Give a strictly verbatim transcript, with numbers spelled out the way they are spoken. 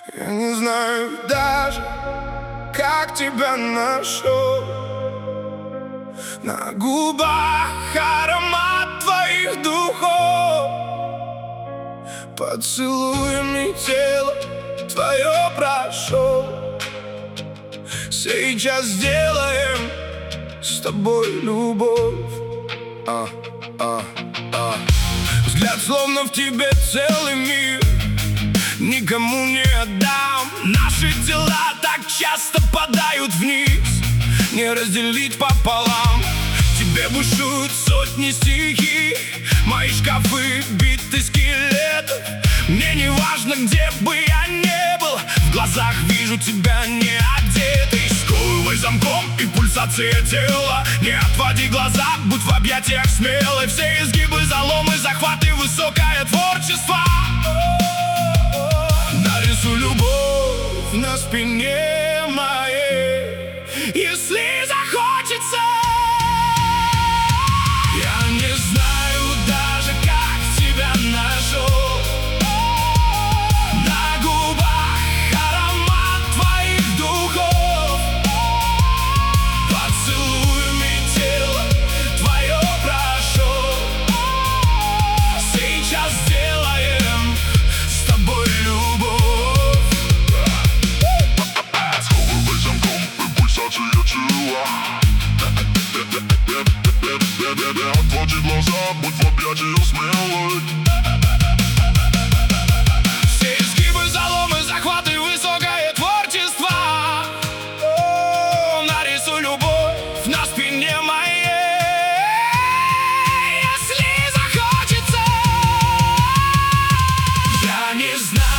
Я не знаю даже, как тебя нашел. На губах аромат твоих духов, поцелуями тело твое прошел. Сейчас сделаем с тобой любовь. а, а, а. Взгляд словно в тебе целый мир, никому не отдам. Наши тела так часто падают вниз, не разделить пополам. Тебе бушуют сотни стихий, мои шкафы биты скелетов. Мне не важно, где бы я не был, в глазах вижу тебя не одетый. Сковывай замком и пульсация тела, не отводи глаза, будь в объятиях смелый. Все изгибы, заломы, захваты, высокое творчество. Нарисуй любовь на спине моей, если захочется. Я не знаю даже, как тебя нашел. На губах аромат твоих духов, поцелуями тело твое прошел. Сейчас сделаем с тобой любовь. Сковывай замком и пульсация тела, отводи глаза, будь в объятиях смелой. Все изгибы, заломы, захваты, высокое творчество. О, нарисуй любовь на спине моей, если захочется. Я не знаю